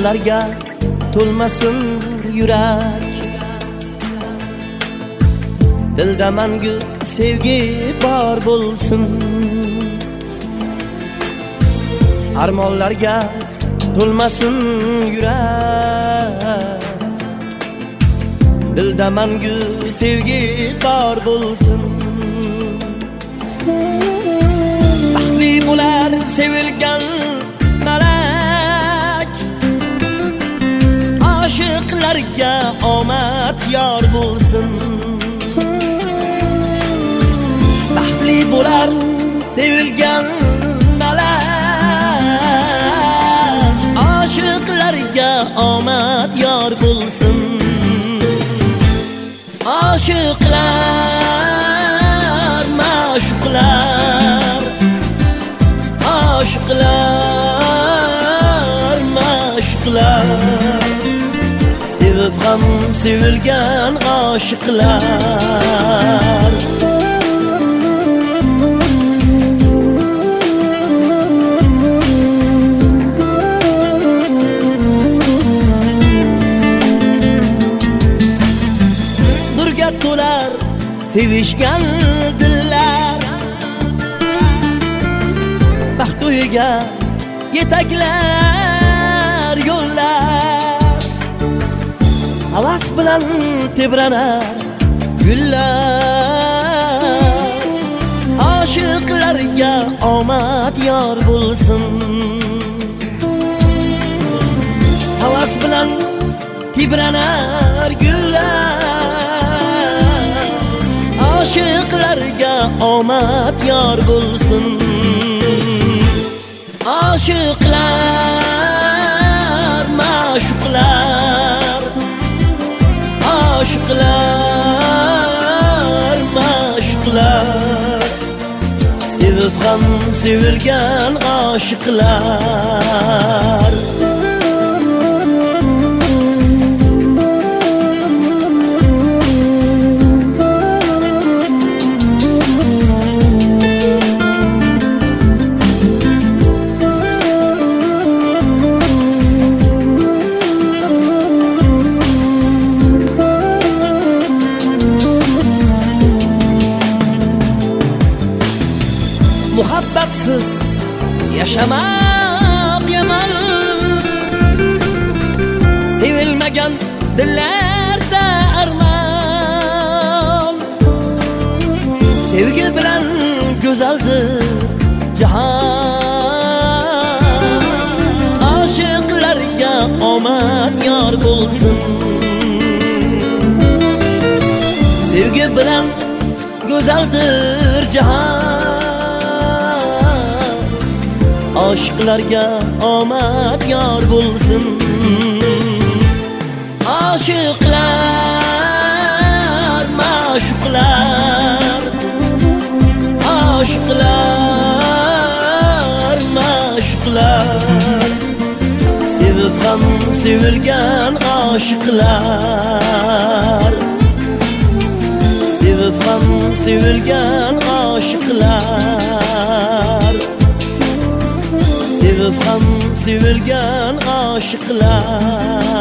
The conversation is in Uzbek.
armonlarga to'lmasin yurak. Dilda mangu sevgi bor bo'lsin. Armonlarga to'lmasin yurak. Dilda mangu sevgi bor bo'lsin. Baxtli bo'lar sevilgan malak. Oshiqlarga omad yor bo'lsin. Baxtli bo'lar sevilgan malak. Oshiqlarga omad yor bo'lsin. Aşıklar, maşuqlar. Aşıklar, maşuqlar. Sevib ham sevilgan aşıklar. To'lar sevishgan dillar. Baxt uyiga yetaklar yo'llar. Havas bilan tebranar gullar. Oshiqlarga omad yor bo'lsin. Havas bilan tebranar gullar. Aşıklarga omad yor bo'lsin. Aşıklar, maşuqlar. Aşıklar, maşuqlar. Sevib ham sevilgan aşıklar. Muhabbatsiz yaşamak yaman. Sevilmagan dillarda armon. Sevgi bilan go'zaldir jahon. Oshiqlarga omad yor bo'lsin. Sevgi bilan go'zaldir jahon. Aşıklarga omad yor bo'lsin. Aşıklar, maşuqlar. Aşıklar, maşuqlar. Sevib ham sevilgan aşıklar. Sevib ham sevilgan aşıklar. Sevib ham sevilgan aşıklar.